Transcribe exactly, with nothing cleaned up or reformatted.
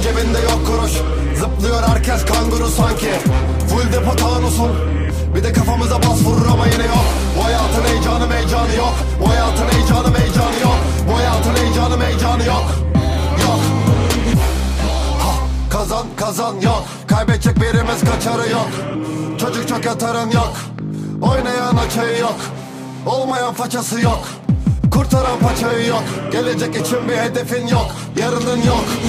cebinde yok kuruş. Zıplıyor herkes kanguru sanki. Full depo tanusun. Bir de kafamıza bas vurur ama yine yok. Bu hayatın heyecanı meycanı yok. Bu hayatın heyecanı meycanı yok. Bu hayatın heyecanı meycanı yok. Yok. Ha, kazan kazan yok. Kaybedecek birimiz kaçarı yok. Çocuk çok yatarın yok. Oynayan açığı yok. Olmayan façası yok. Kurtaran paçayı yok. Gelecek için bir hedefin yok. Yarının yok.